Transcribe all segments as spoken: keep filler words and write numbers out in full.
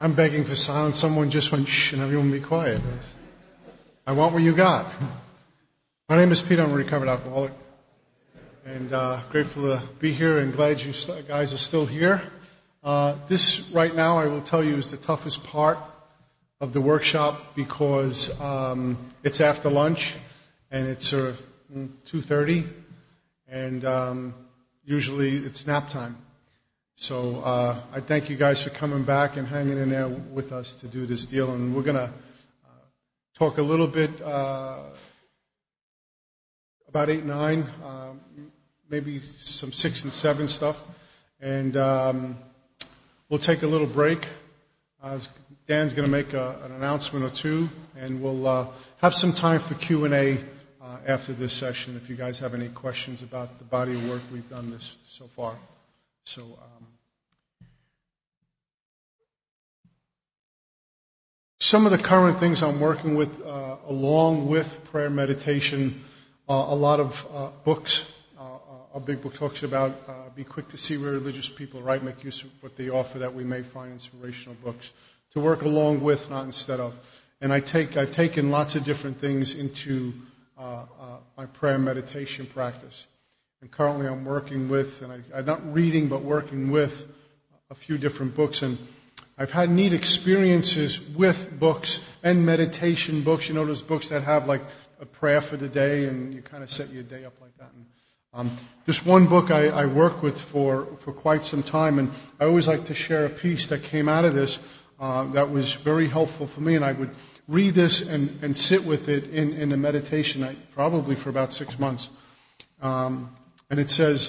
I'm begging for silence. Someone just went shh and everyone be quiet. I want what you got. My name is Peter. I'm a recovered alcoholic. And uh, grateful to be here and glad you guys are still here. Uh, this right now, I will tell you, is the toughest part of the workshop because um, it's after lunch and it's uh, two thirty and um, usually it's nap time. So uh, I thank you guys for coming back and hanging in there with us to do this deal. And we're going to uh, talk a little bit uh, about eight and nine, uh, maybe some six and seven stuff. And um, we'll take a little break. Uh, Dan's going to make a, an announcement or two, and we'll uh, have some time for Q and A uh, after this session if you guys have any questions about the body of work we've done this so far. So, um, some of the current things I'm working with, uh, along with prayer meditation, uh, a lot of uh, books. Uh, a big book talks about uh, be quick to see where religious people write, make use of what they offer, that we may find inspirational books to work along with, not instead of. And I take, I've taken lots of different things into uh, uh, my prayer and meditation practice. And currently I'm working with, and I, I'm not reading, but working with a few different books. And I've had neat experiences with books and meditation books. You know, those books that have like a prayer for the day, and you kind of set your day up like that. And, um, this one book I, I worked with for, for quite some time, and I always like to share a piece that came out of this uh, that was very helpful for me. And I would read this and, and sit with it in, in the meditation, I, probably for about six months. Um, And it says,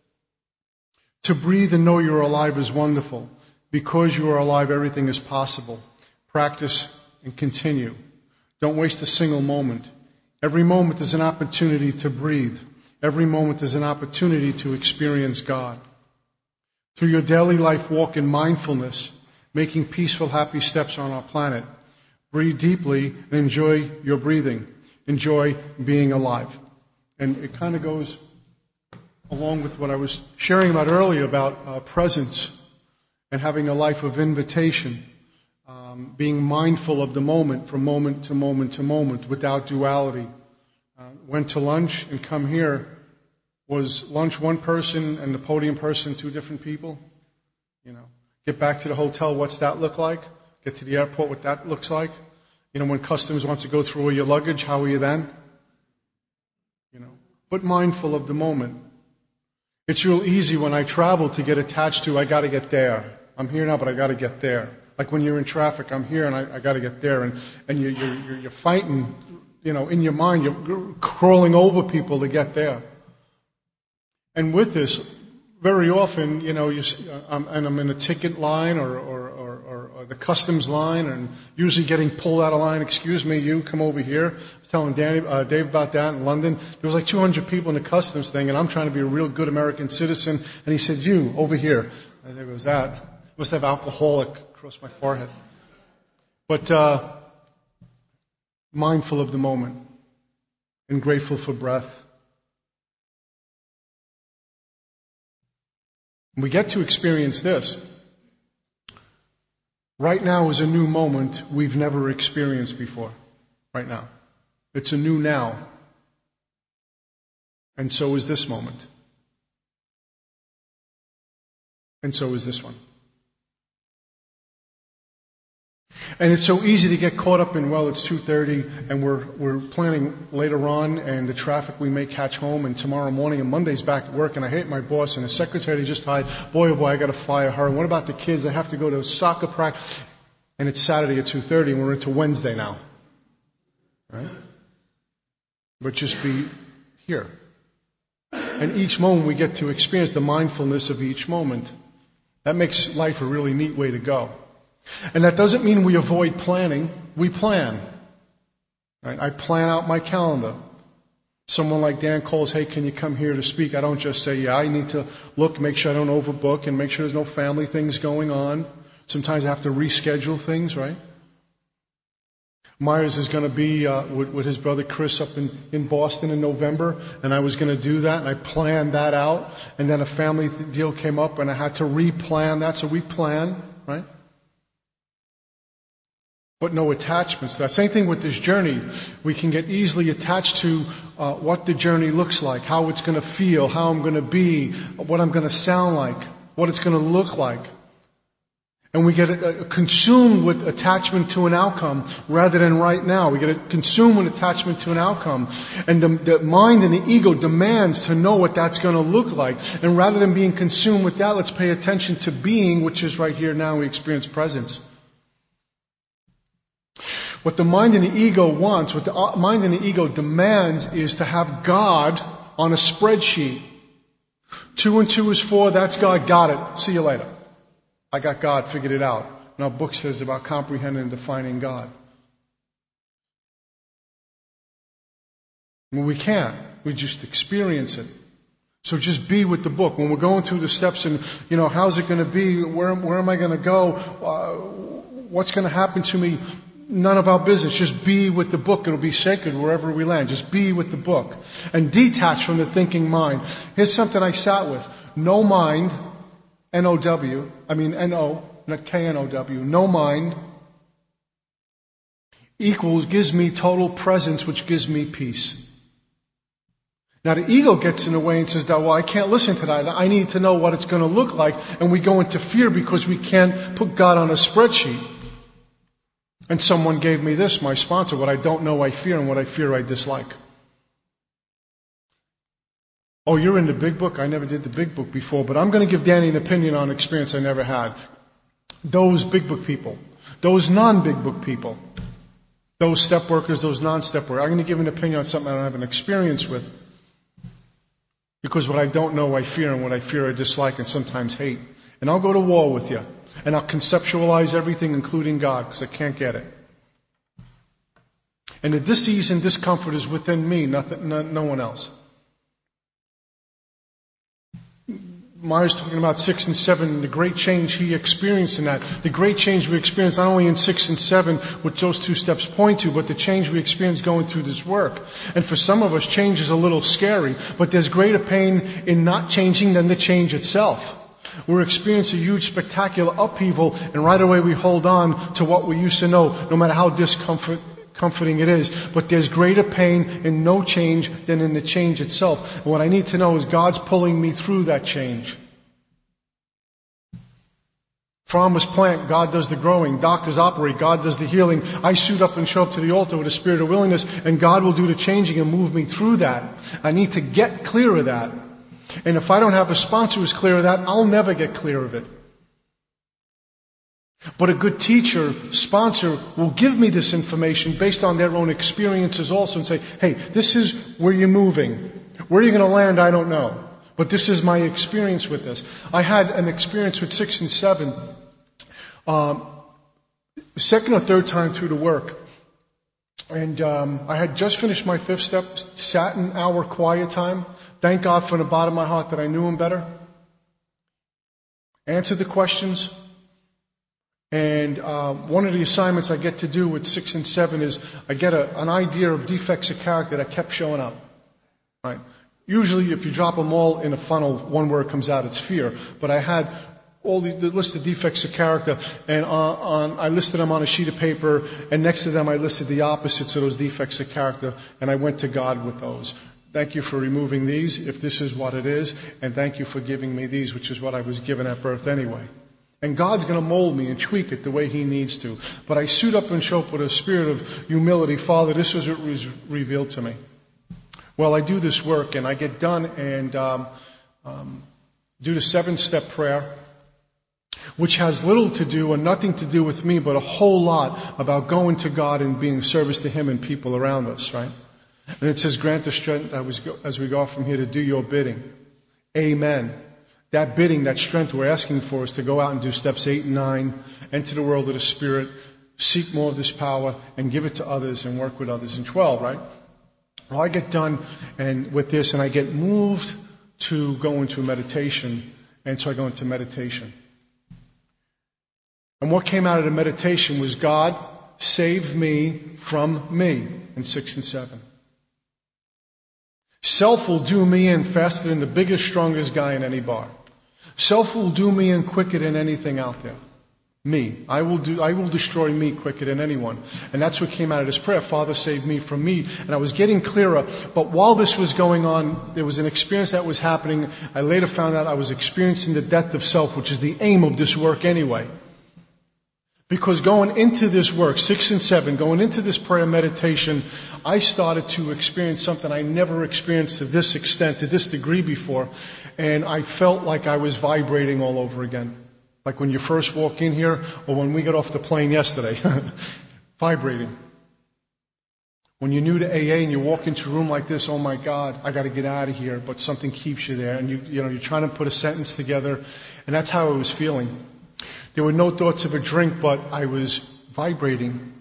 to breathe and know you're alive is wonderful. Because you are alive, everything is possible. Practice and continue. Don't waste a single moment. Every moment is an opportunity to breathe. Every moment is an opportunity to experience God. Through your daily life, walk in mindfulness, making peaceful, happy steps on our planet. Breathe deeply and enjoy your breathing. Enjoy being alive. And it kind of goes along with what I was sharing about earlier about uh, presence and having a life of invitation, um, being mindful of the moment from moment to moment to moment without duality. Uh, went to lunch and come here. Was lunch one person and the podium person two different people? You know, get back to the hotel, what's that look like? Get to the airport, what that looks like? You know, when customs wants to go through all your luggage, how are you then? You know, but mindful of the moment. It's real easy when I travel to get attached to, I got to get there. I'm here now, but I got to get there. Like when you're in traffic, I'm here and I, I got to get there. And, and you, you're, you're fighting, you know, in your mind, you're crawling over people to get there. And with this, very often, you know, you, I'm, and I'm in a ticket line or, or, or, or the customs line, and usually getting pulled out of line. Excuse me, you come over here. I was telling Danny, uh, Dave about that in London. There was like two hundred people in the customs thing, and I'm trying to be a real good American citizen. And he said, "You over here." I think it was that. Must have alcoholic across my forehead. But uh, mindful of the moment and grateful for breath. We get to experience this. Right now is a new moment we've never experienced before. Right now. It's a new now. And so is this moment. And so is this one. And it's so easy to get caught up in, well, it's two thirty and we're we're planning later on and the traffic we may catch home and tomorrow morning and Monday's back at work and I hate my boss and the secretary just hired, boy oh boy, I got to fire her. And what about the kids? They have to go to soccer practice. And it's Saturday at two thirty and we're into Wednesday now. Right? But just be here. And each moment we get to experience the mindfulness of each moment. That makes life a really neat way to go. And that doesn't mean we avoid planning. We plan. Right? I plan out my calendar. Someone like Dan calls, hey, can you come here to speak? I don't just say, yeah, I need to look, make sure I don't overbook and make sure there's no family things going on. Sometimes I have to reschedule things, right? Myers is going to be uh, with, with his brother Chris up in, in Boston in November, and I was going to do that, and I planned that out. And then a family th- deal came up, and I had to replan that, so we plan, right? but no attachments. The same thing with this journey. We can get easily attached to uh, what the journey looks like, how it's going to feel, how I'm going to be, what I'm going to sound like, what it's going to look like. And we get uh, consumed with attachment to an outcome rather than right now. We get consumed with attachment to an outcome. And the, the mind and the ego demands to know what that's going to look like. And rather than being consumed with that, let's pay attention to being, which is right here now. We experience presence. What the mind and the ego wants, what the mind and the ego demands, is to have God on a spreadsheet. Two and two is four, that's God, got it. See you later. I got God, figured it out. And our book says about comprehending and defining God. Well, we can't. We just experience it. So just be with the book. When we're going through the steps and, you know, how's it going to be? Where, where am I going to go? Uh, what's going to happen to me? None of our business. Just be with the book. It'll be sacred wherever we land. Just be with the book. And detach from the thinking mind. Here's something I sat with. No mind, N O W, I mean N O, not K N O W, no mind equals, gives me total presence, which gives me peace. Now the ego gets in the way and says that, well, I can't listen to that. I need to know what it's going to look like. And we go into fear because we can't put God on a spreadsheet. And someone gave me this, my sponsor, what I don't know I fear and what I fear I dislike. Oh, you're in the big book? I never did the big book before, but I'm going to give Danny an opinion on experience I never had. Those big book people, those non-big book people, those step workers, those non-step workers, I'm going to give an opinion on something I don't have an experience with. Because what I don't know I fear, and what I fear I dislike and sometimes hate. And I'll go to war with you. And I'll conceptualize everything, including God, because I can't get it. And the disease and discomfort is within me, nothing, no, no one else. Myers talking about six and seven, the great change he experienced in that. The great change we experienced not only in six and seven, which those two steps point to, but the change we experienced going through this work. And for some of us, change is a little scary, but there's greater pain in not changing than the change itself. We're experiencing a huge, spectacular upheaval, and right away we hold on to what we used to know, no matter how discomfort, comforting it is. But there's greater pain in no change than in the change itself. And what I need to know is God's pulling me through that change. Farmers plant, God does the growing. Doctors operate, God does the healing. I suit up and show up to the altar with a spirit of willingness, and God will do the changing and move me through that. I need to get clear of that. And if I don't have a sponsor who's clear of that, I'll never get clear of it. But a good teacher, sponsor, will give me this information based on their own experiences also and say, hey, this is where you're moving. Where you're going to land, I don't know. But this is my experience with this. I had an experience with six and seven. Um, second or third time through the work. And um, I had just finished my fifth step, sat in our quiet time. Thank God from the bottom of my heart that I knew Him better. Answered the questions. And uh, one of the assignments I get to do with six and seven is I get a, an idea of defects of character that kept showing up. Right? Usually if you drop them all in a funnel, one word comes out, it's fear. But I had all the, the list of defects of character, and on, on, I listed them on a sheet of paper, and next to them I listed the opposites of those defects of character, and I went to God with those. Thank you for removing these, if this is what it is, and thank you for giving me these, which is what I was given at birth anyway. And God's going to mold me and tweak it the way He needs to. But I suit up and show up with a spirit of humility. Father, this was what was revealed to me. Well, I do this work, and I get done and um, um, do the seven-step prayer, which has little to do and nothing to do with me, but a whole lot about going to God and being of service to Him and people around us, right? And it says, grant the strength as we go from here to do your bidding. Amen. That bidding, that strength we're asking for is to go out and do steps eight and nine, enter the world of the Spirit, seek more of this power, and give it to others and work with others. And twelve, right? Well, I get done and with this, and I get moved to go into meditation, and so I go into meditation. And what came out of the meditation was God saved me from me in six and seven. Self will do me in faster than the biggest, strongest guy in any bar. Self will do me in quicker than anything out there. Me. I will do, I will destroy me quicker than anyone. And that's what came out of this prayer. Father, save me from me. And I was getting clearer. But while this was going on, there was an experience that was happening. I later found out I was experiencing the death of self, which is the aim of this work anyway. Because going into this work, six and seven, going into this prayer meditation, I started to experience something I never experienced to this extent, to this degree before. And I felt like I was vibrating all over again. Like when you first walk in here, or when we got off the plane yesterday. Vibrating. When you're new to A A and you walk into a room like this, oh my God, I got to get out of here, but something keeps you there. And you, you know, you're trying to put a sentence together. And that's how I was feeling. There were no thoughts of a drink, but I was vibrating.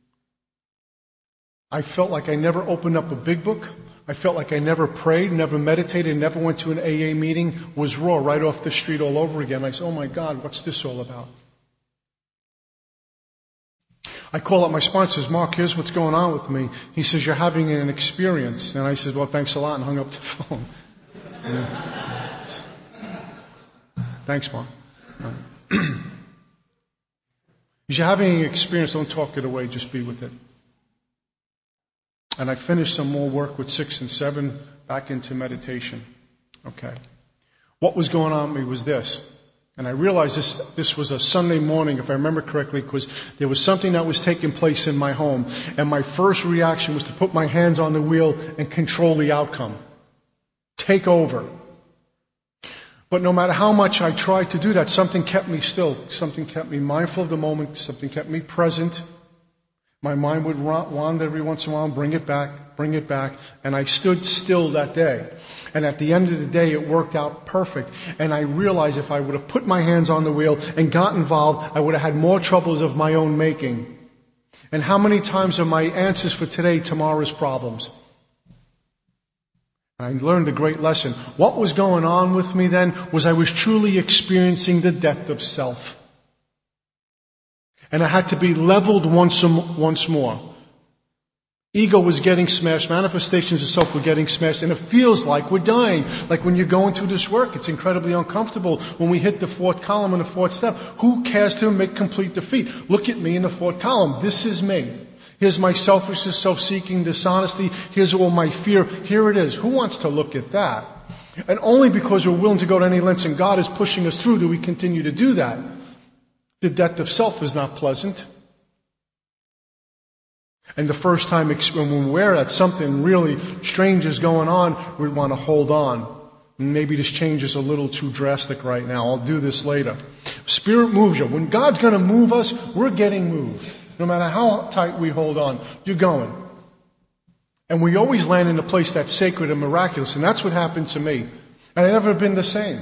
I felt like I never opened up a big book. I felt like I never prayed, never meditated, never went to an A A meeting, was raw right off the street all over again. I said, oh my God, what's this all about? I call up my sponsor, says, Mark, here's what's going on with me. He says, you're having an experience. And I said, well, thanks a lot, and hung up the phone. Yeah. Thanks, Mark. If you're having an experience, don't talk it away, just be with it. And I finished some more work with six and seven, back into meditation. Okay. What was going on with me was this. And I realized this, this was a Sunday morning, if I remember correctly, because there was something that was taking place in my home. And my first reaction was to put my hands on the wheel and control the outcome. Take over. But no matter how much I tried to do that, something kept me still. Something kept me mindful of the moment. Something kept me present. My mind would wander every once in a while, bring it back, bring it back. And I stood still that day. And at the end of the day, it worked out perfect. And I realized if I would have put my hands on the wheel and got involved, I would have had more troubles of my own making. And how many times are my answers for today tomorrow's problems? I learned a great lesson. What was going on with me then was I was truly experiencing the death of self. And I had to be leveled once, once more. Ego was getting smashed. Manifestations of self were getting smashed. And it feels like we're dying. Like when you're going through this work, it's incredibly uncomfortable. When we hit the fourth column in the fourth step, who cares to admit complete defeat? Look at me in the fourth column. This is me. Here's my selfishness, self-seeking, dishonesty. Here's all my fear. Here it is. Who wants to look at that? And only because we're willing to go to any lengths and God is pushing us through do we continue to do that. The death of self is not pleasant. And the first time when we're aware that something really strange is going on, we want to hold on. Maybe this change is a little too drastic right now. I'll do this later. Spirit moves you. When God's going to move us, we're getting moved. No matter how tight we hold on, you're going. And we always land in a place that's sacred and miraculous. And that's what happened to me. And I've never been the same.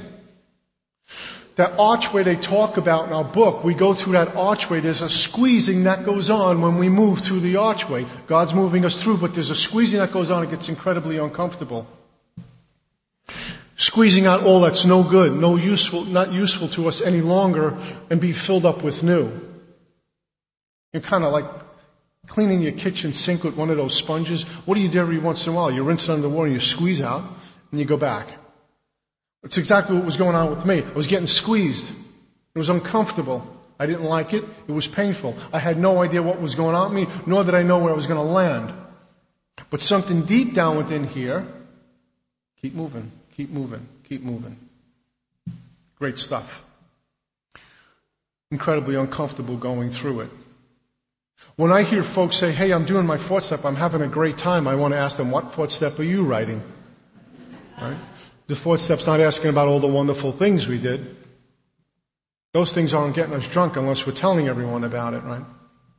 That archway they talk about in our book, we go through that archway. There's a squeezing that goes on when we move through the archway. God's moving us through, but there's a squeezing that goes on. It gets incredibly uncomfortable. Squeezing out all that's no good, no useful, not useful to us any longer, and be filled up with new. You're kind of like cleaning your kitchen sink with one of those sponges. What do you do every once in a while? You rinse it under water and you squeeze out and you go back. That's exactly what was going on with me. I was getting squeezed. It was uncomfortable. I didn't like it. It was painful. I had no idea what was going on with me, nor did I know where I was going to land. But something deep down within here, keep moving, keep moving, keep moving. Great stuff. Incredibly uncomfortable going through it. When I hear folks say, hey, I'm doing my fourth step, I'm having a great time, I want to ask them, what fourth step are you writing? Right? The fourth step's not asking about all the wonderful things we did. Those things aren't getting us drunk unless we're telling everyone about it, right?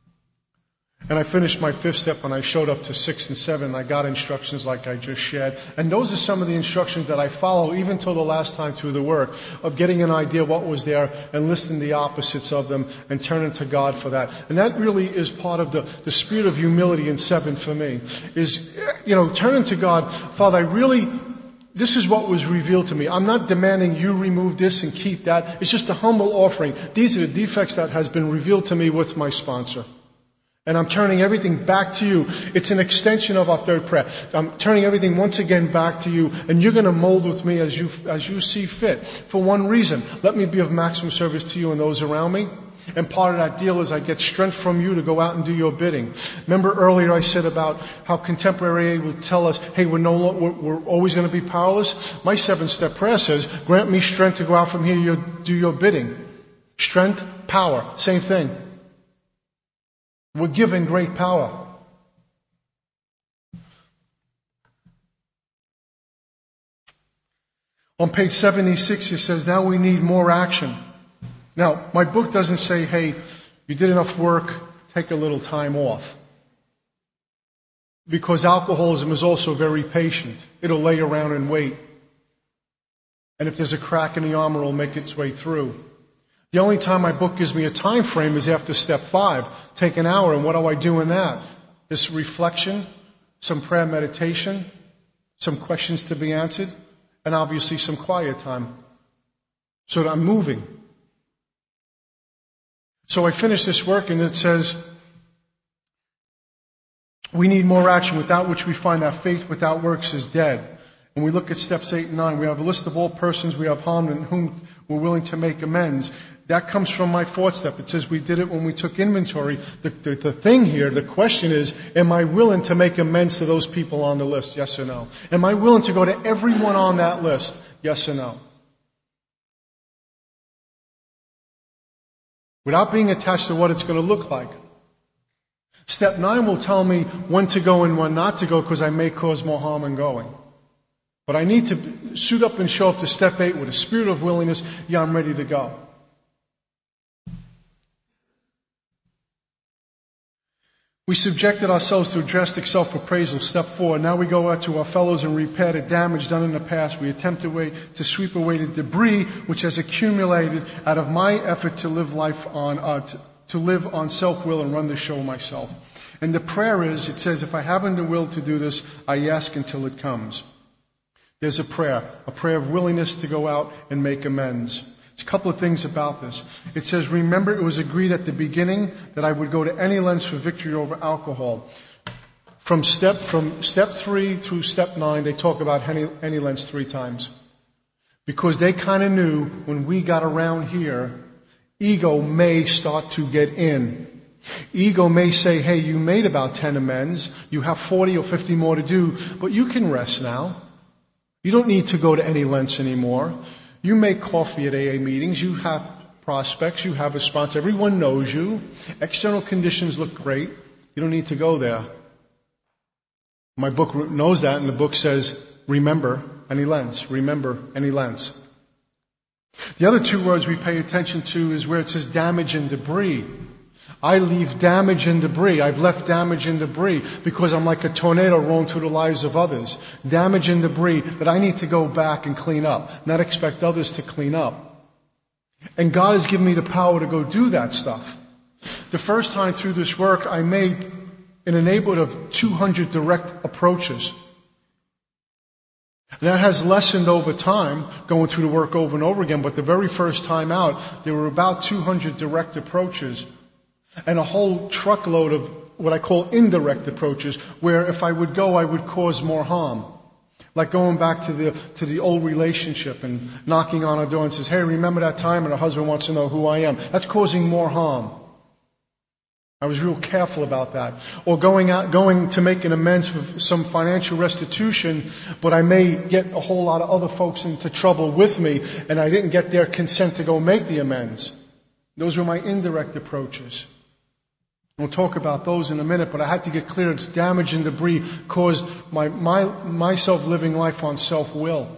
And I finished my fifth step and I showed up to six and seven and I got instructions like I just shared. And those are some of the instructions that I follow even till the last time through the work of getting an idea what was there and listing the opposites of them and turning to God for that. And that really is part of the, the spirit of humility in seven for me is, you know, turning to God. Father, I really, this is what was revealed to me. I'm not demanding you remove this and keep that. It's just a humble offering. These are the defects that has been revealed to me with my sponsor. And I'm turning everything back to you. It's an extension of our third prayer. I'm turning everything once again back to you. And you're going to mold with me as you, as you see fit. For one reason, let me be of maximum service to you and those around me. And part of that deal is I get strength from you to go out and do your bidding. Remember earlier I said about how contemporary will tell us, hey, we're no, we're, we're always going to be powerless. My seven-step prayer says, grant me strength to go out from here, you do your bidding. Strength, power, same thing. We're given great power. On page seventy-six, it says, now we need more action. Now, my book doesn't say, hey, you did enough work, take a little time off. Because alcoholism is also very patient. It'll lay around and wait. And if there's a crack in the armor, it'll make its way through. The only time my book gives me a time frame is after step five. Take an hour, and what do I do in that? This reflection, some prayer meditation, some questions to be answered, and obviously some quiet time. So that I'm moving. So I finish this work and it says, we need more action, without which we find that faith without works is dead. And we look at steps eight and nine. We have a list of all persons we have harmed and whom we're willing to make amends. That comes from my fourth step. It says we did it when we took inventory. The, the, the thing here, the question is, am I willing to make amends to those people on the list? Yes or no? Am I willing to go to everyone on that list? Yes or no? Without being attached to what it's going to look like. Step nine will tell me when to go and when not to go, because I may cause more harm in going. But I need to suit up and show up to step eight with a spirit of willingness. Yeah, I'm ready to go. We subjected ourselves to a drastic self-appraisal, step four. Now we go out to our fellows and repair the damage done in the past. We attempt to, way, to sweep away the debris which has accumulated out of my effort to live life on, uh, to, to live on self-will and run the show myself. And the prayer is, it says, if I haven't the will to do this, I ask until it comes. There's a prayer, a prayer of willingness to go out and make amends. There's a couple of things about this. It says, remember, it was agreed at the beginning that I would go to any lengths for victory over alcohol. From step from step three through step nine, they talk about any, any lengths three times. Because they kind of knew when we got around here, ego may start to get in. Ego may say, hey, you made about ten amends. You have forty or fifty more to do, but you can rest now. You don't need to go to any lengths anymore. You make coffee at A A meetings. You have prospects. You have a sponsor. Everyone knows you. External conditions look great. You don't need to go there. My book knows that, and the book says, remember any lengths. Remember any lengths. The other two words we pay attention to is where it says damage and debris. I leave damage and debris. I've left damage and debris because I'm like a tornado rolling through the lives of others. Damage and debris that I need to go back and clean up, not expect others to clean up. And God has given me the power to go do that stuff. The first time through this work, I made in a neighborhood of two hundred direct approaches. That has lessened over time, going through the work over and over again, but the very first time out, there were about two hundred direct approaches. And a whole truckload of what I call indirect approaches, where if I would go, I would cause more harm. Like going back to the to the old relationship and knocking on a door and says, hey, remember that time? And her husband wants to know who I am. That's causing more harm. I was real careful about that. Or going out, going to make an amends for some financial restitution, but I may get a whole lot of other folks into trouble with me, and I didn't get their consent to go make the amends. Those were my indirect approaches. We'll talk about those in a minute, but I had to get clear. It's damage and debris caused my, my, myself living life on self-will.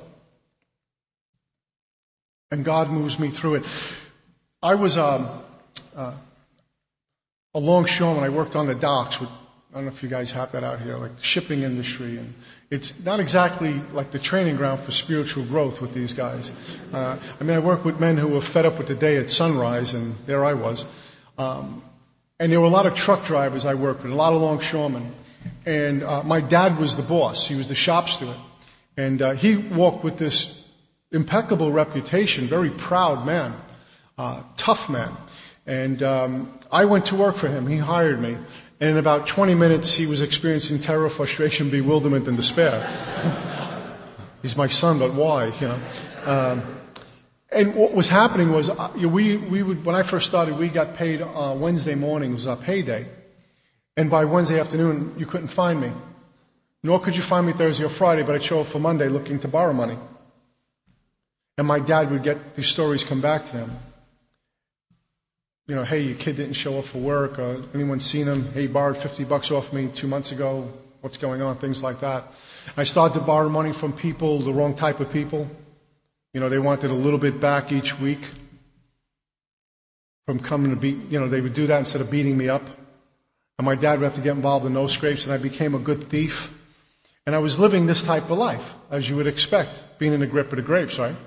And God moves me through it. I was um, uh, a longshoreman. I worked on the docks. With, I don't know if you guys have that out here, like the shipping industry. And it's not exactly like the training ground for spiritual growth with these guys. Uh, I mean, I work with men who were fed up with the day at sunrise, and there I was. Um, And there were a lot of truck drivers I worked with, a lot of longshoremen. And uh, my dad was the boss. He was the shop steward. And uh, he walked with this impeccable reputation, very proud man, uh, tough man. And um, I went to work for him. He hired me. And in about twenty minutes, he was experiencing terror, frustration, bewilderment, and despair. He's my son, but why? You know. Um, And what was happening was, uh, we, we would, when I first started, we got paid uh, Wednesday morning, was our payday. And by Wednesday afternoon, you couldn't find me. Nor could you find me Thursday or Friday, but I'd show up for Monday looking to borrow money. And my dad would get these stories come back to him. You know, hey, your kid didn't show up for work, or anyone seen him? Hey, he borrowed fifty bucks off me two months ago. What's going on? Things like that. I started to borrow money from people, the wrong type of people. You know, they wanted a little bit back each week from coming to beat, you know, they would do that instead of beating me up. And my dad would have to get involved in those scrapes, and I became a good thief. And I was living this type of life, as you would expect, being in the grip of the grapes, right?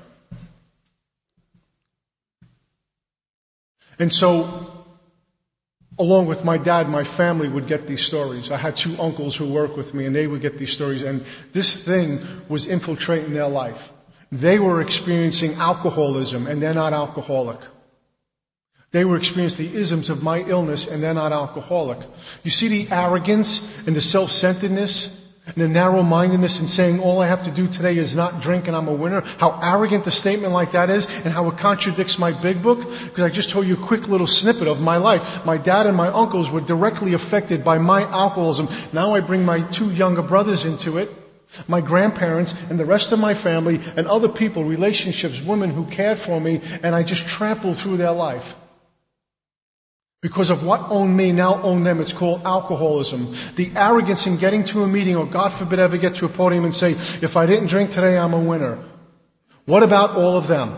And so, along with my dad, my family would get these stories. I had two uncles who worked with me, and they would get these stories. And this thing was infiltrating their life. They were experiencing alcoholism, and they're not alcoholic. They were experiencing the isms of my illness, and they're not alcoholic. You see the arrogance and the self-centeredness and the narrow-mindedness in saying all I have to do today is not drink and I'm a winner? How arrogant a statement like that is, and how it contradicts my big book? Because I just told you a quick little snippet of my life. My dad and my uncles were directly affected by my alcoholism. Now I bring my two younger brothers into it, my grandparents and the rest of my family and other people, relationships, women who cared for me, and I just trampled through their life. Because of what owned me now owned them. It's called alcoholism. The arrogance in getting to a meeting, or God forbid ever get to a podium and say, if I didn't drink today, I'm a winner. What about all of them?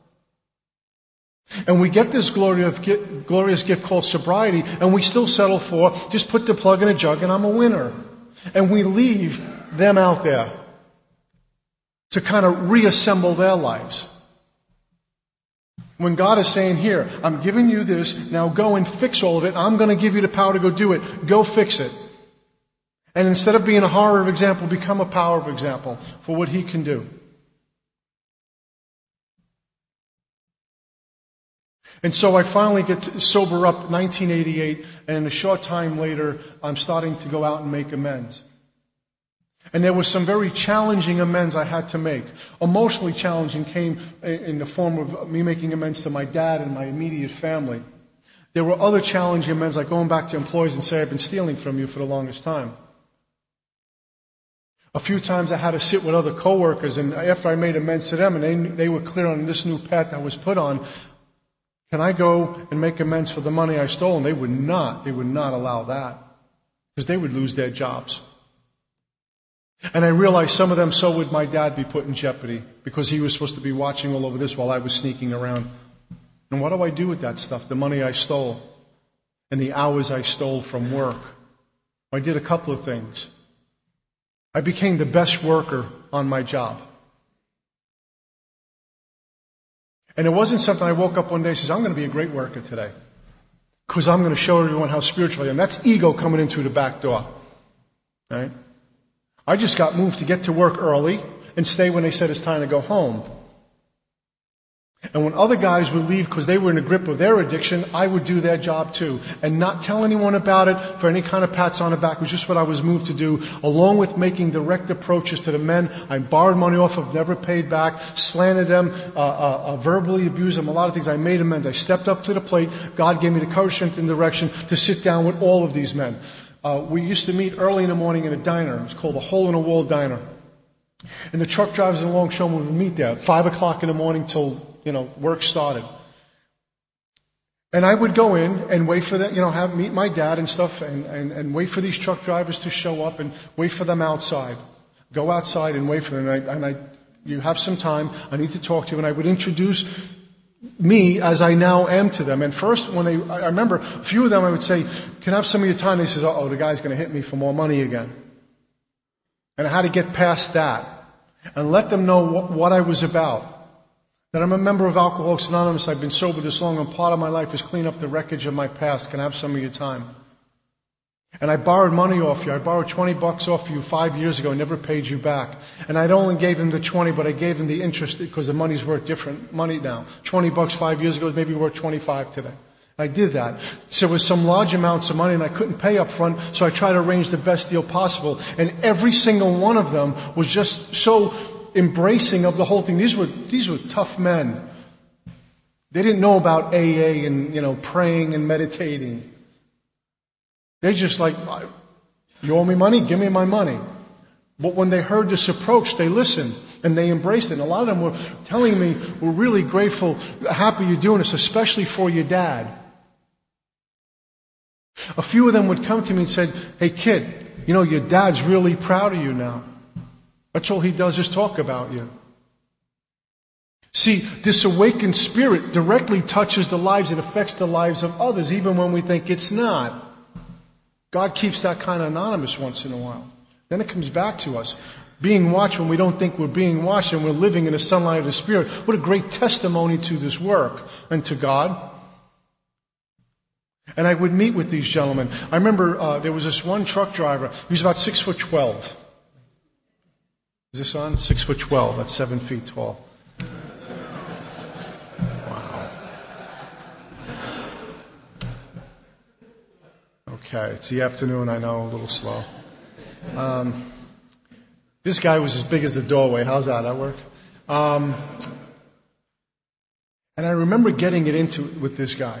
And we get this glorious gift called sobriety, and we still settle for, just put the plug in a jug and I'm a winner. And we leave them out there to kind of reassemble their lives. When God is saying, here, I'm giving you this, now go and fix all of it. I'm going to give you the power to go do it. Go fix it. And instead of being a horror of example, become a power of example for what He can do. And so I finally get to sober up nineteen eighty-eight, and a short time later, I'm starting to go out and make amends. And there was some very challenging amends I had to make. Emotionally challenging came in the form of me making amends to my dad and my immediate family. There were other challenging amends, like going back to employees and say, I've been stealing from you for the longest time. A few times I had to sit with other coworkers, and after I made amends to them, and they, they were clear on this new path I was put on, can I go and make amends for the money I stole? And they would not. They would not allow that, because they would lose their jobs. And I realized some of them, so would my dad, be put in jeopardy, because he was supposed to be watching all over this while I was sneaking around. And what do I do with that stuff? The money I stole and the hours I stole from work. I did a couple of things. I became the best worker on my job. And it wasn't something I woke up one day and says, I'm going to be a great worker today, because I'm going to show everyone how spiritual I am. That's ego coming in through the back door. Right? I just got moved to get to work early and stay when they said it's time to go home. And when other guys would leave because they were in the grip of their addiction, I would do their job too. And not tell anyone about it for any kind of pats on the back. It was just what I was moved to do, along with making direct approaches to the men I borrowed money off of, never paid back, slandered them, uh, uh, uh, verbally abused them, a lot of things. I made amends. I stepped up to the plate. God gave me the courage, strength, and direction to sit down with all of these men. Uh, we used to meet early in the morning in a diner. It was called a hole-in-the-wall diner. And the truck drivers and longshoremen would meet there at five o'clock in the morning till, you know, work started. And I would go in and wait for them, you know, have meet my dad and stuff, and, and, and wait for these truck drivers to show up and wait for them outside. Go outside and wait for them. And I, and I you have some time. I need to talk to you. And I would introduce me as I now am to them. And first, when they, I remember a few of them, I would say, can I have some of your time? They says, uh-oh, the guy's going to hit me for more money again. And I had to get past that and let them know what, what I was about. That I'm a member of Alcoholics Anonymous. I've been sober this long, and part of my life is clean up the wreckage of my past. Can I have some of your time? And I borrowed money off you. I borrowed twenty bucks off you five years ago and never paid you back. And I only gave him the twenty, but I gave him the interest because the money's worth different money now. twenty bucks five years ago is maybe worth twenty-five today. I did that. So it was some large amounts of money, and I couldn't pay up front, so I tried to arrange the best deal possible. And every single one of them was just so embracing of the whole thing. These were, these were tough men. They didn't know about A A and, you know, praying and meditating. They just like, you owe me money? Give me my money. But when they heard this approach, they listened and they embraced it. And a lot of them were telling me, we're really grateful, happy you're doing this, especially for your dad. A few of them would come to me and said, hey kid, you know, your dad's really proud of you now. That's all he does is talk about you. See, this awakened spirit directly touches the lives and affects the lives of others, even when we think it's not. God keeps that kind of anonymous once in a while. Then it comes back to us. Being watched when we don't think we're being watched and we're living in the sunlight of the Spirit. What a great testimony to this work and to God. And I would meet with these gentlemen. I remember uh, there was this one truck driver. He was about six foot twelve. Is this on? Six foot twelve. That's seven feet tall. Wow. Okay, it's the afternoon. I know, a little slow. Um, this guy was as big as the doorway. How's that? That work? Um, and I remember getting it into with this guy.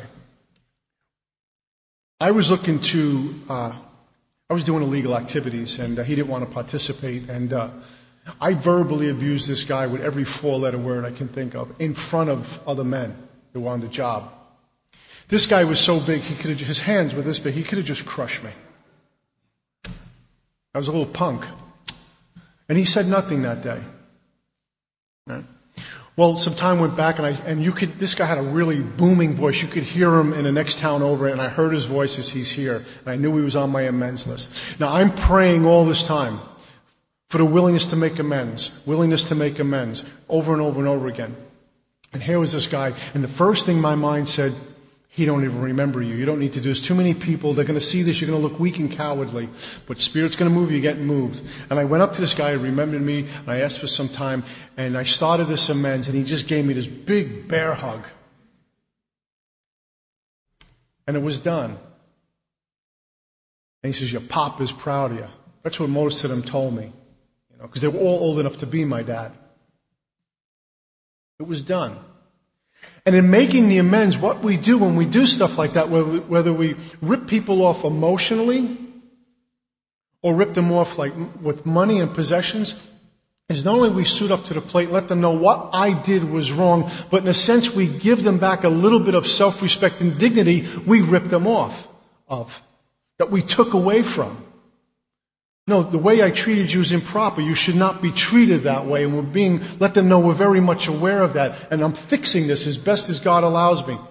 I was looking to, uh, I was doing illegal activities, and uh, he didn't want to participate. And uh, I verbally abused this guy with every four-letter word I can think of in front of other men who were on the job. This guy was so big, he could have, his hands were this big, he could have just crushed me. I was a little punk. And he said nothing that day. Right? Well, some time went back, and I and you could. This guy had a really booming voice. You could hear him in the next town over, and I heard his voice as he's here. And I knew he was on my amends list. Now, I'm praying all this time for the willingness to make amends, willingness to make amends, over and over and over again. And here was this guy, and the first thing my mind said, he don't even remember you. You don't need to do this. Too many people, they're going to see this, you're going to look weak and cowardly. But Spirit's going to move you, you get moved. And I went up to this guy, he remembered me, and I asked for some time, and I started this amends, and he just gave me this big bear hug. And it was done. And he says, your pop is proud of you. That's what most of them told me. You know, because they were all old enough to be my dad. It was done. And in making the amends, what we do when we do stuff like that, whether we rip people off emotionally or rip them off like with money and possessions, is not only we suit up to the plate and let them know what I did was wrong, but in a sense we give them back a little bit of self-respect and dignity we ripped them off of, that we took away from. No, the way I treated you is improper. You should not be treated that way. And we're being, let them know we're very much aware of that. And I'm fixing this as best as God allows me.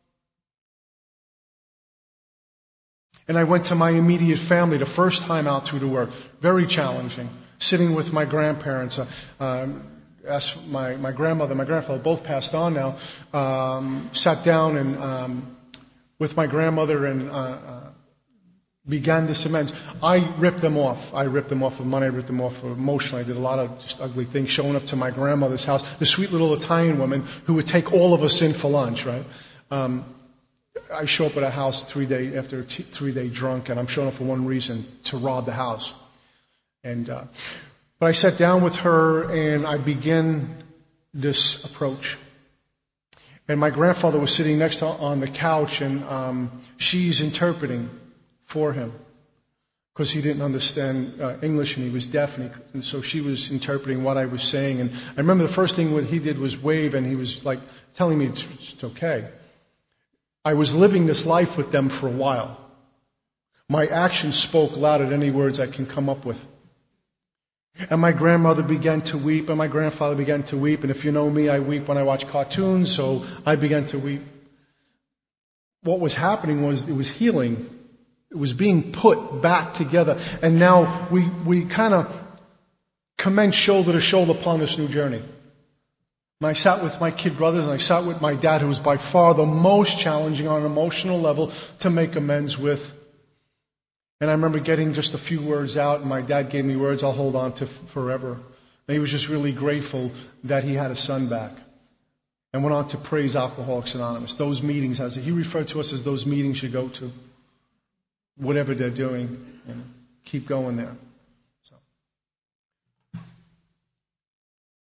And I went to my immediate family the first time out through the work. Very challenging. Sitting with my grandparents. Uh, um, asked my, my grandmother, my grandfather both passed on now. Um, sat down and um, with my grandmother and uh, uh, began this amends. I ripped them off. I ripped them off of money. I ripped them off of emotion. I did a lot of just ugly things. Showing up to my grandmother's house, the sweet little Italian woman who would take all of us in for lunch, right? Um, I show up at a house three day after a t- three day drunk, and I'm showing up for one reason: to rob the house. And uh, but I sat down with her and I began this approach. And my grandfather was sitting next to on the couch, and um, she's interpreting for him, because he didn't understand uh, English and he was deaf, and, he, and so she was interpreting what I was saying. And I remember the first thing what he did was wave, and he was like telling me it's, it's okay. I was living this life with them for a while. My actions spoke louder than any words I can come up with. And my grandmother began to weep, and my grandfather began to weep. And if you know me, I weep when I watch cartoons, so I began to weep. What was happening was it was healing. It was being put back together. And now we, we kind of commence shoulder to shoulder upon this new journey. And I sat with my kid brothers, and I sat with my dad, who was by far the most challenging on an emotional level to make amends with. And I remember getting just a few words out, and my dad gave me words I'll hold on to forever. And he was just really grateful that he had a son back. And went on to praise Alcoholics Anonymous. Those meetings, as he referred to us as those meetings you go to. Whatever they're doing, and keep going there. So,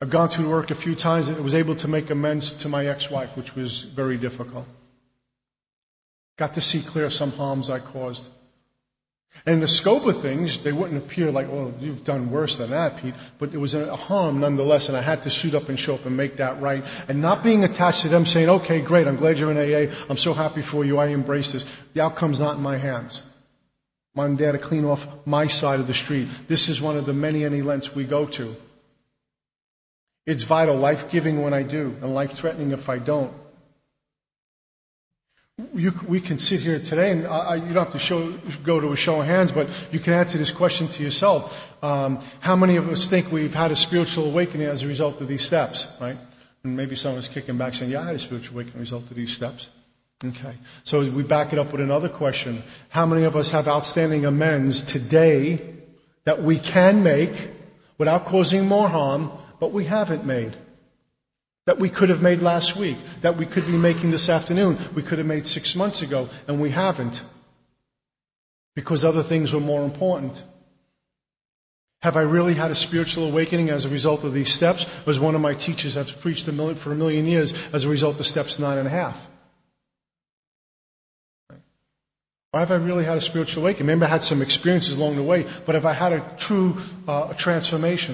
I've gone to work a few times and was able to make amends to my ex-wife, which was very difficult. Got to see clear some harms I caused. And in the scope of things, they wouldn't appear like, oh, you've done worse than that, Pete. But it was a harm nonetheless, and I had to suit up and show up and make that right. And not being attached to them saying, okay, great, I'm glad you're in A A. I'm so happy for you. I embrace this. The outcome's not in my hands. I'm there to clean off my side of the street. This is one of the many, many lengths we go to. It's vital, life-giving when I do, and life-threatening if I don't. You, we can sit here today, and I, you don't have to show, go to a show of hands, but you can answer this question to yourself. Um, how many of us think we've had a spiritual awakening as a result of these steps, right? And maybe someone's kicking back saying, yeah, I had a spiritual awakening as a result of these steps. Okay. So we back it up with another question. How many of us have outstanding amends today that we can make without causing more harm, but we haven't made? That we could have made last week, that we could be making this afternoon, we could have made six months ago, and we haven't. Because other things were more important. Have I really had a spiritual awakening as a result of these steps? As one of my teachers has preached a million, for a million years as a result of steps nine and a half. Or have I really had a spiritual awakening? Maybe I had some experiences along the way, but have I had a true uh, transformation?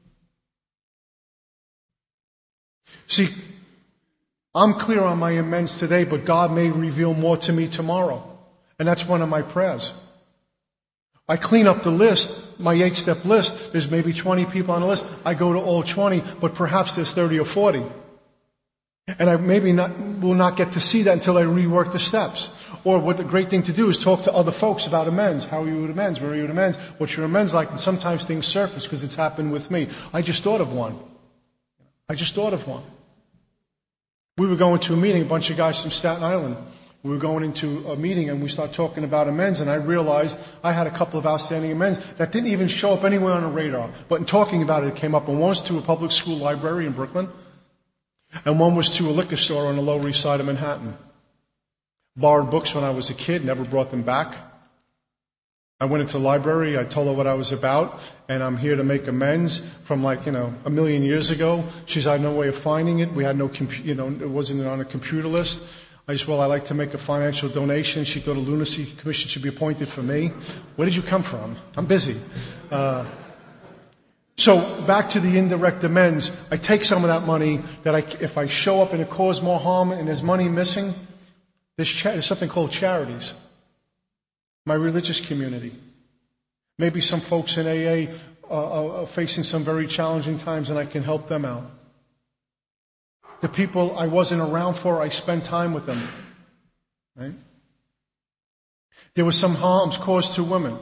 See, I'm clear on my amends today, but God may reveal more to me tomorrow. And that's one of my prayers. I clean up the list, my eight-step list. There's maybe twenty people on the list. I go to all twenty, but perhaps there's thirty or forty. And I maybe not, will not get to see that until I rework the steps. Or what the great thing to do is talk to other folks about amends. How are you with amends? Where are you with amends? What's your amends like? And sometimes things surface because it's happened with me. I just thought of one. I just thought of one. We were going to a meeting, a bunch of guys from Staten Island. We were going into a meeting and we started talking about amends, and I realized I had a couple of outstanding amends that didn't even show up anywhere on the radar. But in talking about it, it came up. And one was to a public school library in Brooklyn, and one was to a liquor store on the Lower East Side of Manhattan. Borrowed books when I was a kid, never brought them back. I went into the library, I told her what I was about, and I'm here to make amends from like, you know, a million years ago. She said, I had no way of finding it. We had no, compu- you know, it wasn't on a computer list. I said, well, I'd like to make a financial donation. She thought a lunacy commission should be appointed for me. Where did you come from? I'm busy. Uh, so back to the indirect amends. I take some of that money that I, if I show up and it causes more harm and there's money missing, there's, cha- there's something called charities. My religious community. Maybe some folks in A A uh, are facing some very challenging times and I can help them out. The people I wasn't around for, I spend time with them. Right? There were some harms caused to women.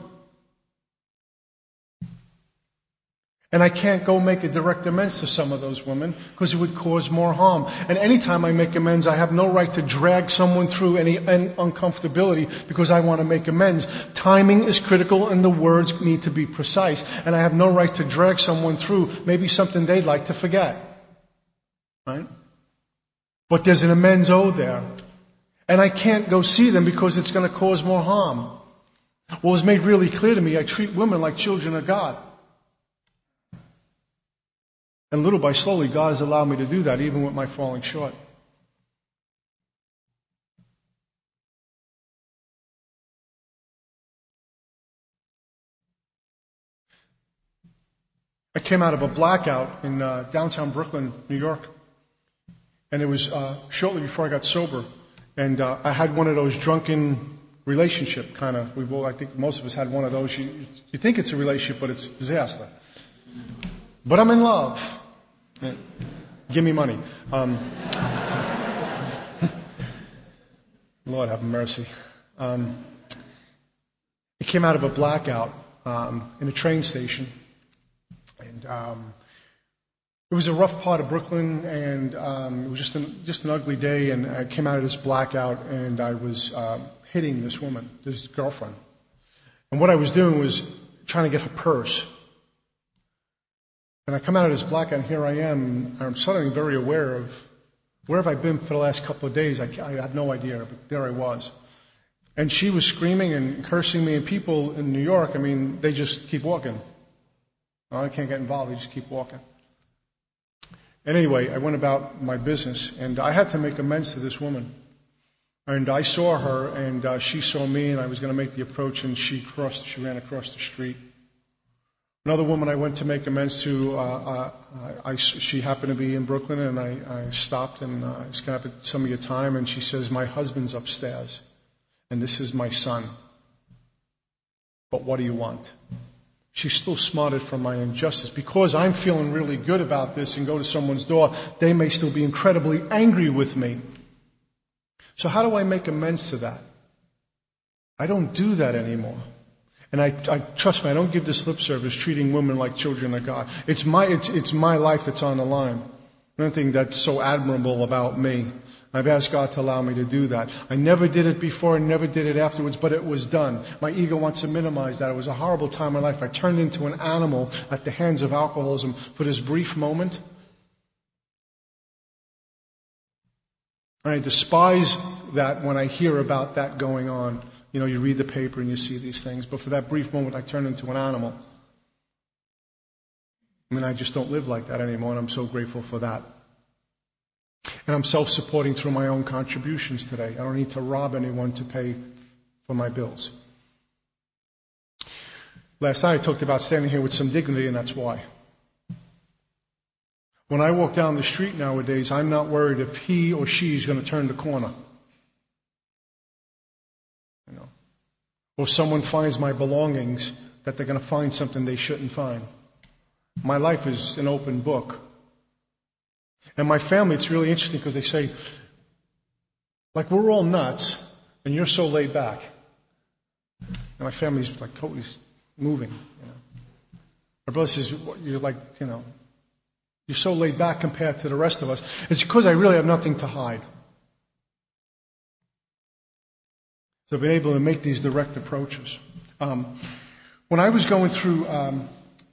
And I can't go make a direct amends to some of those women because it would cause more harm. And anytime I make amends, I have no right to drag someone through any un- uncomfortability because I want to make amends. Timing is critical and the words need to be precise. And I have no right to drag someone through maybe something they'd like to forget. Right? But there's an amends owed there. And I can't go see them because it's going to cause more harm. Well, it's made really clear to me, I treat women like children of God. And little by slowly, God has allowed me to do that, even with my falling short. I came out of a blackout in uh, downtown Brooklyn, New York. And it was uh, shortly before I got sober. And uh, I had one of those drunken relationship kind of, we've all, I think most of us had one of those. You, you think it's a relationship, but it's disaster. But I'm in love. Give me money. Um, Lord have mercy. Um, it came out of a blackout um, in a train station. And um, it was a rough part of Brooklyn, and um, it was just an, just an ugly day, and I came out of this blackout, and I was um, hitting this woman, this girlfriend. And what I was doing was trying to get her purse. And I come out of this blackout, and here I am, and I'm suddenly very aware of where have I been for the last couple of days. I, I have no idea, but there I was. And she was screaming and cursing me, and people in New York, I mean, they just keep walking. Well, I can't get involved, they just keep walking. And anyway, I went about my business, and I had to make amends to this woman. And I saw her, and uh, she saw me, and I was going to make the approach, and she crossed, she ran across the street. Another woman I went to make amends to, uh, uh, I, she happened to be in Brooklyn, and I, I stopped and uh, I scrapped some of your time, and she says, my husband's upstairs, and this is my son. But what do you want? She's still smarted from my injustice. Because I'm feeling really good about this and go to someone's door, they may still be incredibly angry with me. So how do I make amends to that? I don't do that anymore. And I, I trust me, I don't give this lip service treating women like children of God. It's my, it's, it's my life that's on the line. Nothing that's so admirable about me. I've asked God to allow me to do that. I never did it before and never did it afterwards, but it was done. My ego wants to minimize that. It was a horrible time in my life. I turned into an animal at the hands of alcoholism for this brief moment. And I despise that when I hear about that going on. You know, you read the paper and you see these things. But for that brief moment, I turned into an animal. I mean, I just don't live like that anymore, and I'm so grateful for that. And I'm self-supporting through my own contributions today. I don't need to rob anyone to pay for my bills. Last night I talked about standing here with some dignity, and that's why. When I walk down the street nowadays, I'm not worried if he or she is going to turn the corner. You know, or if someone finds my belongings, that they're going to find something they shouldn't find. My life is an open book. And my family, it's really interesting because they say, like, we're all nuts, and you're so laid back. And my family's like totally moving. You know. My brother says, you're like, you know, you're so laid back compared to the rest of us. It's because I really have nothing to hide. So I've been able to make these direct approaches. Um, when I was going through... Um,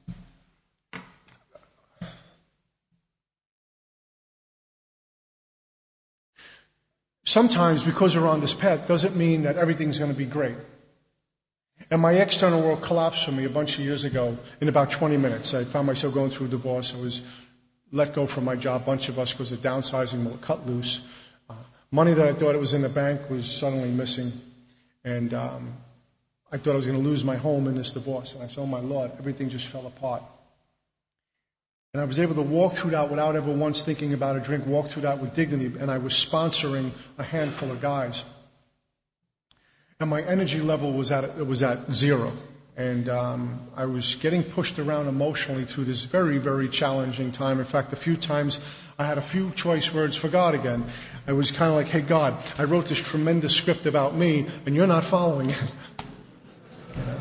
Sometimes, because we're on this path, doesn't mean that everything's going to be great. And my external world collapsed for me a bunch of years ago in about twenty minutes. I found myself going through a divorce. I was let go from my job, a bunch of us, because of downsizing, were cut loose. Uh, money that I thought it was in the bank was suddenly missing. And um, I thought I was going to lose my home in this divorce. And I said, oh my Lord, everything just fell apart. And I was able to walk through that without ever once thinking about a drink, walk through that with dignity, and I was sponsoring a handful of guys. And my energy level was at it was at zero. And um, I was getting pushed around emotionally through this very, very challenging time. In fact, a few times I had a few choice words for God again. I was kind of like, hey, God, I wrote this tremendous script about me, and you're not following it. You know?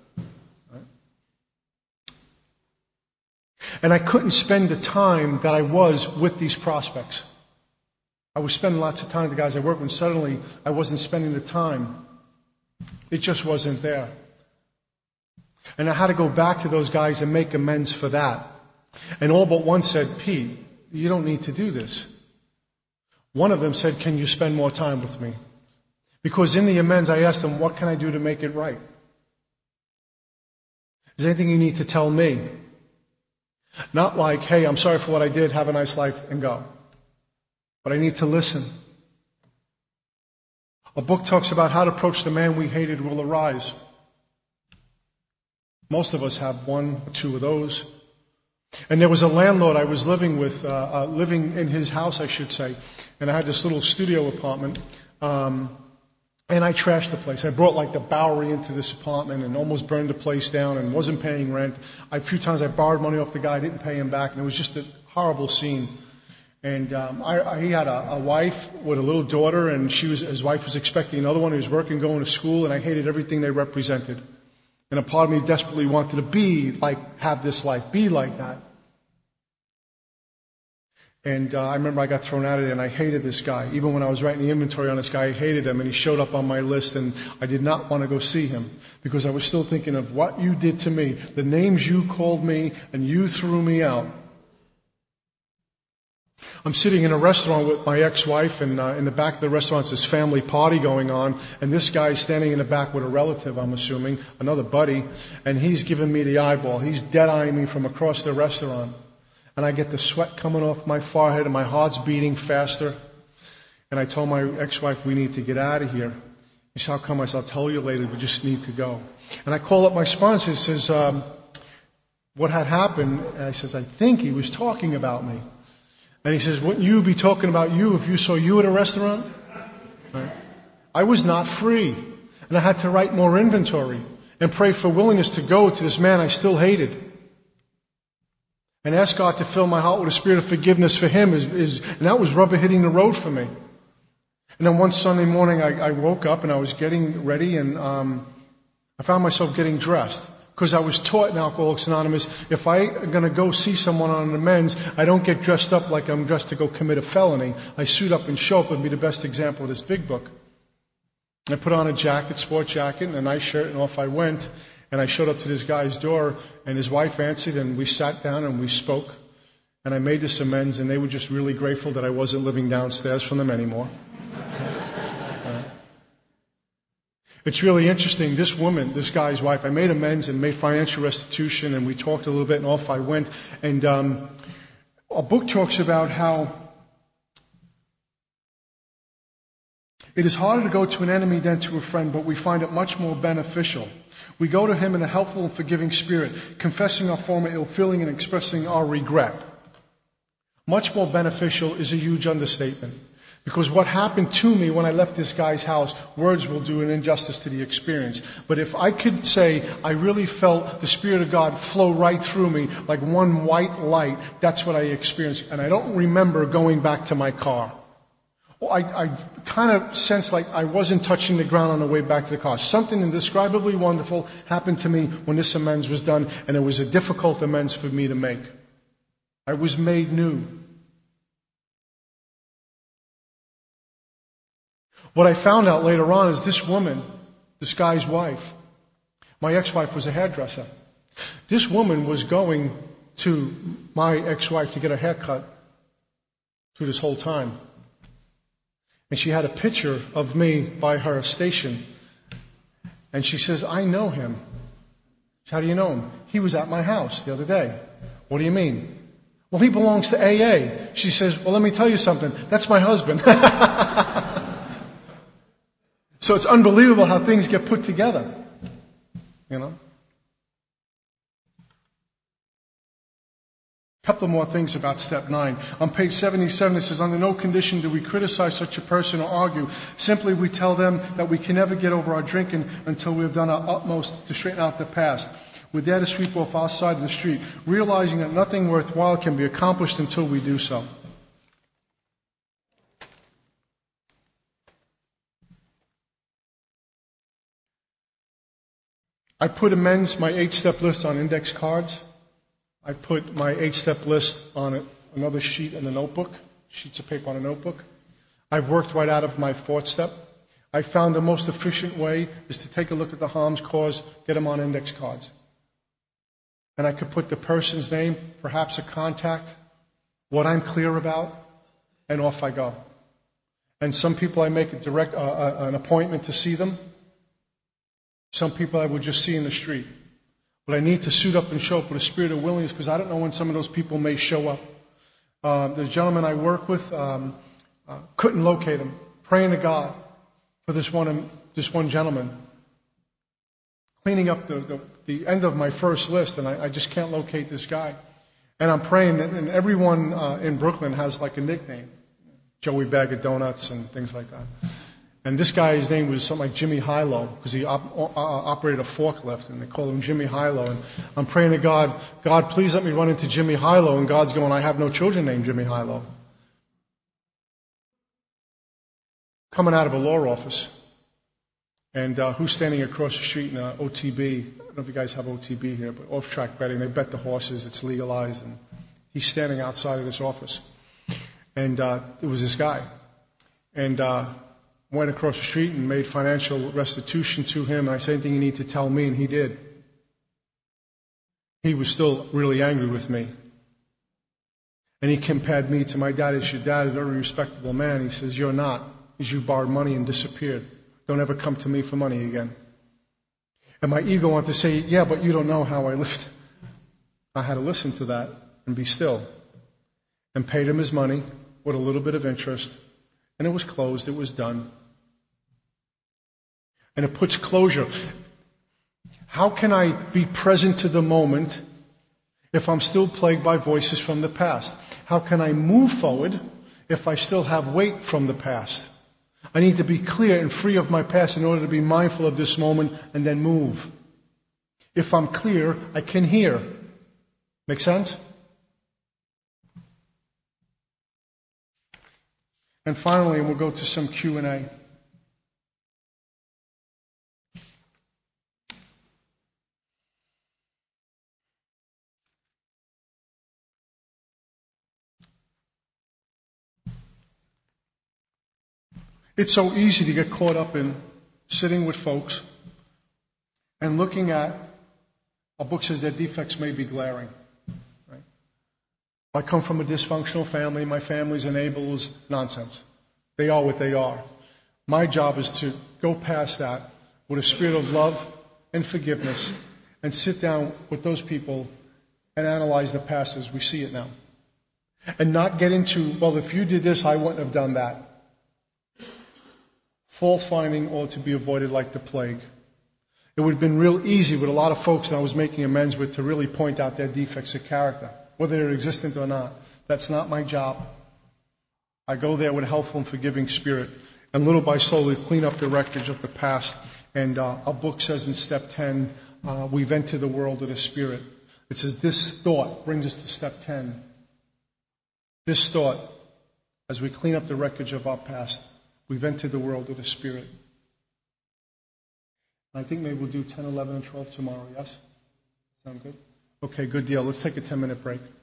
And I couldn't spend the time that I was with these prospects. I was spending lots of time with the guys I worked with, and suddenly I wasn't spending the time. It just wasn't there. And I had to go back to those guys and make amends for that. And all but one said, Pete, you don't need to do this. One of them said, can you spend more time with me? Because in the amends, I asked them, what can I do to make it right? Is there anything you need to tell me? Not like, hey, I'm sorry for what I did, have a nice life, and go. But I need to listen. A book talks about how to approach the man we hated will arise. Most of us have one or two of those. And there was a landlord I was living with, uh, uh, living in his house, I should say. And I had this little studio apartment. Um, and I trashed the place. I brought like the Bowery into this apartment and almost burned the place down and wasn't paying rent. I, a few times I borrowed money off the guy, didn't pay him back, and it was just a horrible scene. And um, I, I, he had a, a wife with a little daughter, and she was, his wife was expecting another one. He was working, going to school, and I hated everything they represented. And a part of me desperately wanted to be like, have this life, be like that. And uh, I remember I got thrown out of it, and I hated this guy. Even when I was writing the inventory on this guy, I hated him, and he showed up on my list, and I did not want to go see him because I was still thinking of what you did to me, the names you called me, and you threw me out. I'm sitting in a restaurant with my ex-wife, and uh, in the back of the restaurant, there's this family party going on, and this guy's standing in the back with a relative, I'm assuming, another buddy, and he's giving me the eyeball. He's dead-eyeing me from across the restaurant. And I get the sweat coming off my forehead and my heart's beating faster. And I told my ex-wife, we need to get out of here. She said, how come? I said, I'll tell you later, we just need to go. And I call up my sponsor, he says, um, what had happened? And I says, I think he was talking about me. And he says, wouldn't you be talking about you if you saw you at a restaurant? Right? I was not free. And I had to write more inventory and pray for willingness to go to this man I still hated. And ask God to fill my heart with a spirit of forgiveness for him. Is, is, and that was rubber hitting the road for me. And then one Sunday morning I, I woke up and I was getting ready and um, I found myself getting dressed. Because I was taught in Alcoholics Anonymous, if I'm going to go see someone on an amends, I don't get dressed up like I'm dressed to go commit a felony. I suit up and show up and be the best example of this big book. I put on a jacket, sport jacket, and a nice shirt, and off I went. And I showed up to this guy's door, and his wife answered, and we sat down and we spoke. And I made this amends, and they were just really grateful that I wasn't living downstairs from them anymore. uh, it's really interesting. This woman, this guy's wife, I made amends and made financial restitution, and we talked a little bit, and off I went. And um, a book talks about how it is harder to go to an enemy than to a friend, but we find it much more beneficial. We go to him in a helpful and forgiving spirit, confessing our former ill feeling and expressing our regret. Much more beneficial is a huge understatement. Because what happened to me when I left this guy's house, words will do an injustice to the experience. But if I could say I really felt the Spirit of God flow right through me like one white light, that's what I experienced. And I don't remember going back to my car. I, I kind of sensed like I wasn't touching the ground on the way back to the car. Something indescribably wonderful happened to me when this amends was done, and it was a difficult amends for me to make. I was made new. What I found out later on is this woman, this guy's wife, my ex-wife was a hairdresser. This woman was going to my ex-wife to get a haircut through this whole time. And she had a picture of me by her station. And she says, I know him. How do you know him? He was at my house the other day. What do you mean? Well, he belongs to A A. She says, well, let me tell you something. That's my husband. So it's unbelievable how things get put together. You know? A couple more things about step nine. On page seventy-seven, it says, under no condition do we criticize such a person or argue. Simply we tell them that we can never get over our drinking until we have done our utmost to straighten out the past. We're there to sweep off our side of the street, realizing that nothing worthwhile can be accomplished until we do so. I put amends, my eight-step list on index cards. I put my eight-step list on a, another sheet in the notebook, sheets of paper on a notebook. I've worked right out of my fourth step. I found the most efficient way is to take a look at the harms caused, get them on index cards. And I could put the person's name, perhaps a contact, what I'm clear about, and off I go. And some people I make a direct, uh, uh, an appointment to see them. Some people I would just see in the street. But I need to suit up and show up with a spirit of willingness because I don't know when some of those people may show up. Uh, the gentleman I work with um, uh, couldn't locate him. Praying to God for this one, this one gentleman. Cleaning up the, the, the end of my first list, and I, I just can't locate this guy. And I'm praying, and everyone uh, in Brooklyn has like a nickname, Joey Bag of Donuts and things like that. And this guy's name was something like Jimmy Hilo, because he op- uh, operated a forklift, and they called him Jimmy Hilo. And I'm praying to God, God, please let me run into Jimmy Hilo. And God's going, I have no children named Jimmy Hilo. Coming out of a law office. And uh, who's standing across the street in uh, O T B? I don't know if you guys have O T B here, but off-track betting. They bet the horses. It's legalized. And he's standing outside of this office. And uh, it was this guy. And uh, went across the street and made financial restitution to him. And I said, anything you need to tell me, and he did. He was still really angry with me. And he compared me to my dad. As your dad, a very respectable man. He says, you're not. Because you borrowed money and disappeared. Don't ever come to me for money again. And my ego wanted to say, yeah, but you don't know how I lived. I had to listen to that and be still. and paid him his money with a little bit of interest, and it was closed, it was done. And it puts closure. How can I be present to the moment if I'm still plagued by voices from the past? How can I move forward if I still have weight from the past? I need to be clear and free of my past in order to be mindful of this moment and then move. If I'm clear, I can hear. Make sense? And finally, we'll go to some Q and A. It's so easy to get caught up in sitting with folks and looking at, a book says their defects may be glaring. Right? I come from a dysfunctional family. My family's enables nonsense. They are what they are. My job is to go past that with a spirit of love and forgiveness and sit down with those people and analyze the past as we see it now. And not get into, well, if you did this, I wouldn't have done that. Fault finding ought to be avoided like the plague. It would have been real easy with a lot of folks that I was making amends with to really point out their defects of character, whether they're existent or not. That's not my job. I go there with a helpful and forgiving spirit, and little by slowly clean up the wreckage of the past. And uh, our book says in step ten, uh, we've entered the world of the Spirit. It says this thought brings us to step ten. This thought, as we clean up the wreckage of our past, we've entered the world of the Spirit. I think maybe we'll do ten, eleven, and twelve tomorrow, yes? Sound good? Okay, good deal. Let's take a ten-minute break.